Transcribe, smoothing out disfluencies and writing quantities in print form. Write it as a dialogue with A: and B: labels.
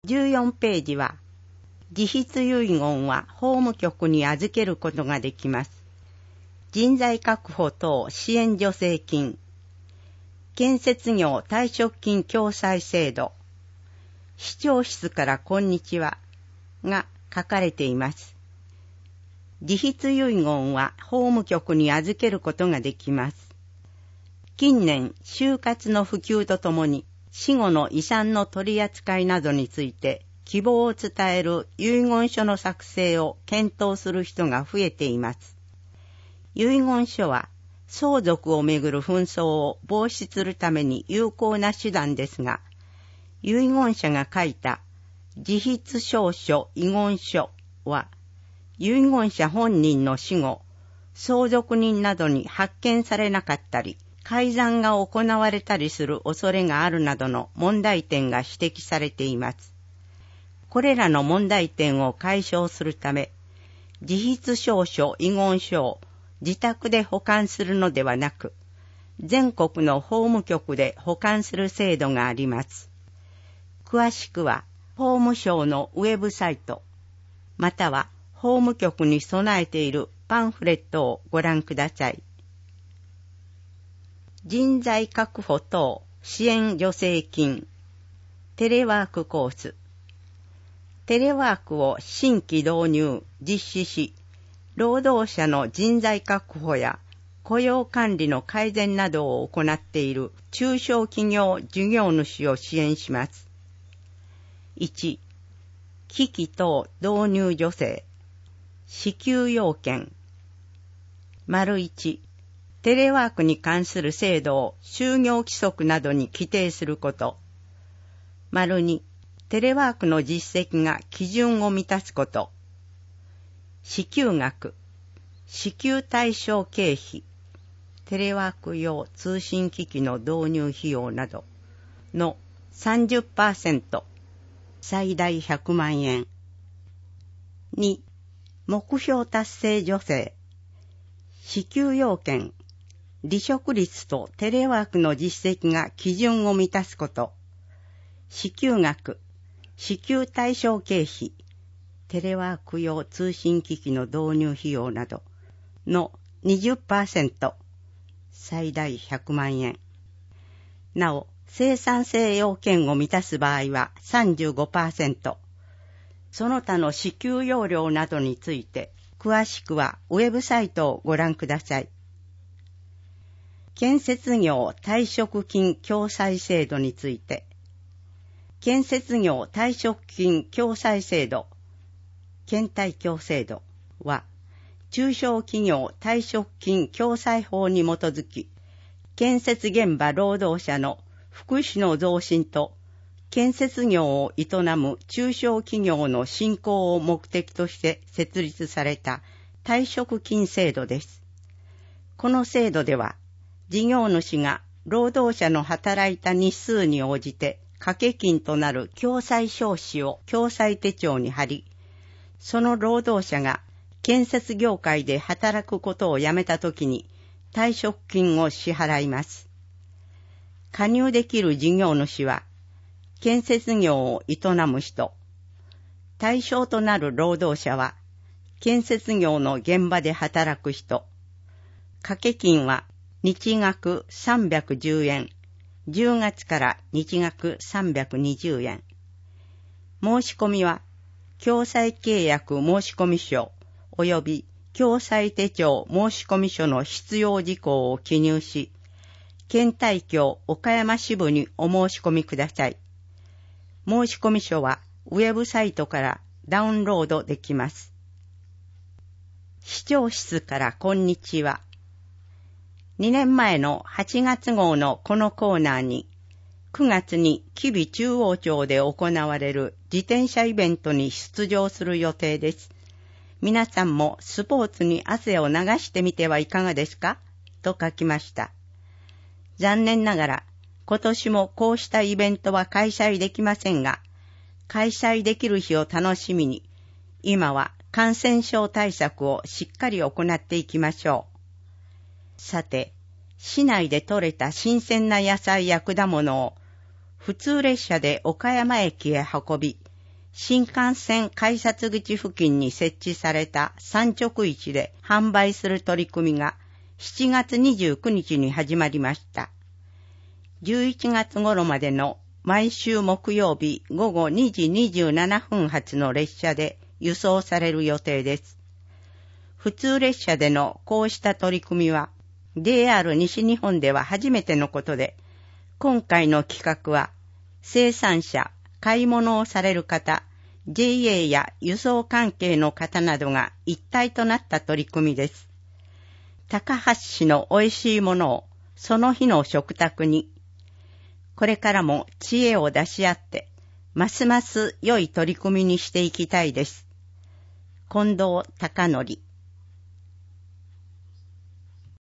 A: 14ページは、自筆遺言は法務局に預けることができます。人材確保等支援助成金、建設業退職金共済制度、市長室からこんにちはが書かれています。自筆遺言は法務局に預けることができます。近年、就活の普及とともに死後の遺産の取り扱いなどについて希望を伝える遺言書の作成を検討する人が増えています。遺言書は相続をめぐる紛争を防止するために有効な手段ですが、遺言者が書いた自筆証書遺言書は、遺言者本人の死後、相続人などに発見されなかったり、改ざんが行われたりする恐れがあるなどの問題点が指摘されています。これらの問題点を解消するため、自筆証書遺言書を自宅で保管するのではなく、全国の法務局で保管する制度があります。詳しくは、法務省のウェブサイト、または法務局に備えているパンフレットをご覧ください。人材確保等支援助成金、テレワークコース。テレワークを新規導入、実施し、労働者の人材確保や雇用管理の改善などを行っている中小企業事業主を支援します。1、機器等導入助成、支給要件。1、テレワークに関する制度を就業規則などに規定すること。2、テレワークの実績が基準を満たすこと。支給額、支給対象経費、テレワーク用通信機器の導入費用などの 30%、最大100万円。2、目標達成助成、支給要件、離職率とテレワークの実績が基準を満たすこと。支給額、支給対象経費、テレワーク用通信機器の導入費用などの 20%、最大100万円。なお、生産性要件を満たす場合は 35%。その他の支給要領などについて、詳しくはウェブサイトをご覧ください。建設業退職金共済制度について、建設業退職金共済制度、建退共制度は、中小企業退職金共済法に基づき、建設現場労働者の福祉の増進と、建設業を営む中小企業の振興を目的として設立された退職金制度です。この制度では、事業主が労働者の働いた日数に応じて掛け金となる共済証紙を共済手帳に貼り、その労働者が建設業界で働くことをやめたときに退職金を支払います。加入できる事業主は、建設業を営む人、対象となる労働者は、建設業の現場で働く人、掛け金は日額310円、10月から日額320円。申し込みは、共済契約申込書及び共済手帳申込書の必要事項を記入し、県対協岡山支部にお申し込みください。申込書はウェブサイトからダウンロードできます。市長室からこんにちは。2年前の8月号のこのコーナーに、9月に吉備中央町で行われる自転車イベントに出場する予定です。皆さんもスポーツに汗を流してみてはいかがですかと書きました。残念ながら今年もこうしたイベントは開催できませんが、開催できる日を楽しみに、今は感染症対策をしっかり行っていきましょう。さて、市内で採れた新鮮な野菜や果物を普通列車で岡山駅へ運び、 新幹線改札口付近に設置された産直市で販売する取り組みが7月29日に始まりました。11月頃までの毎週木曜日午後2時27分発の列車で輸送される予定です。普通列車でのこうした取り組みは JR 西日本では初めてのことで、今回の企画は生産者、買い物をされる方、JA や輸送関係の方などが一体となった取り組みです。高橋市の美味しいものをその日の食卓に、これからも知恵を出し合って、ますます良い取り組みにしていきたいです。近藤孝則